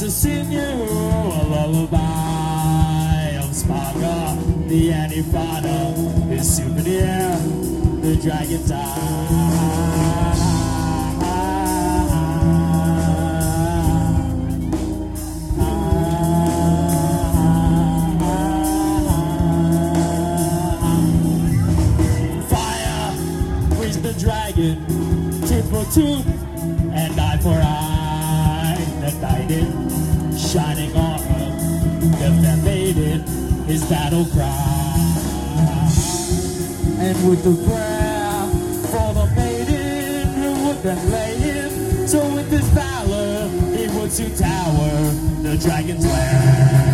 to sing you a lullaby of Sparga, the Antifada, his souvenir, the dragon's eye. The dragon, tooth for tooth, and eye for eye, the knighted, shining armor, the fair maiden, his battle cry. And with the prayer for the maiden who would then lay him, so with his valor he would to tower the dragon's lair.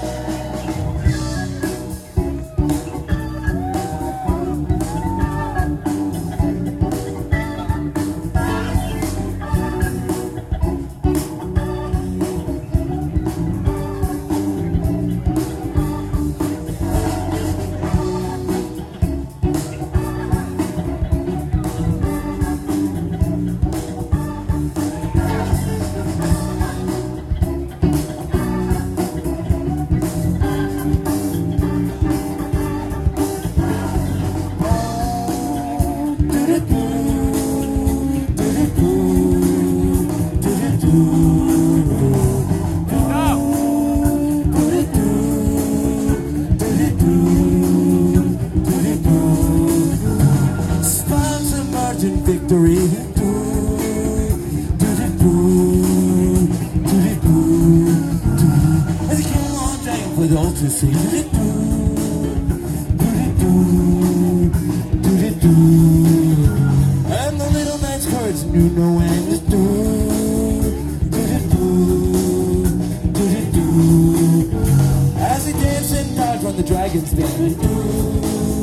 Smiles emerging victory. As he came on down for the altar, say and the little man's courage knew no end. As he danced and dodged on the dragon's den.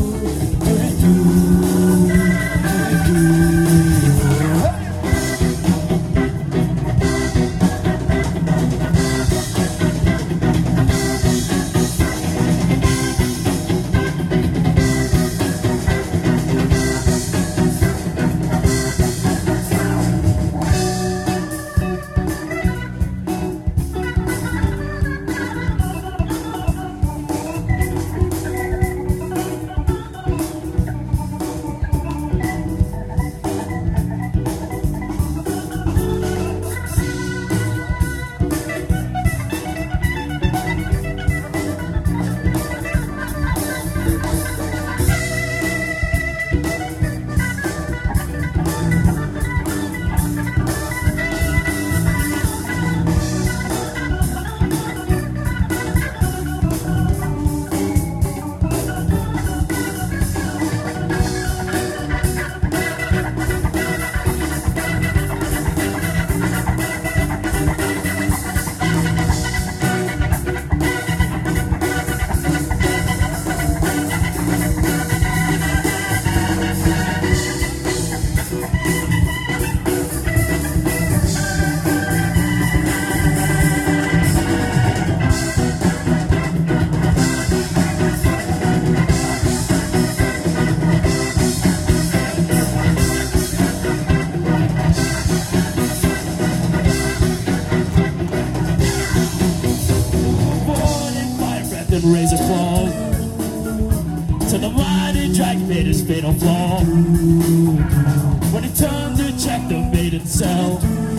Razor fall till the mighty dragon made his fatal flaw. When he turned to check the maiden cell,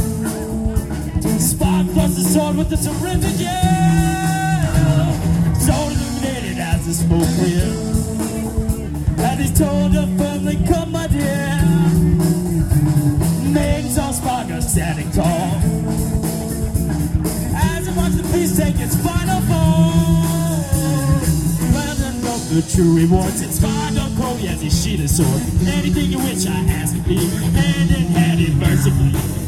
Spock thrust the sword with the terrific yell. So illuminated as the smoke cleared, and he told her firmly, "Come, my dear." Maidens on Spock are standing tall as he watched the beast take its final fall. The true rewards, it's fine, don't call as he sheath his sword. Anything you wish I ask of thee, hand in hand, mercifully.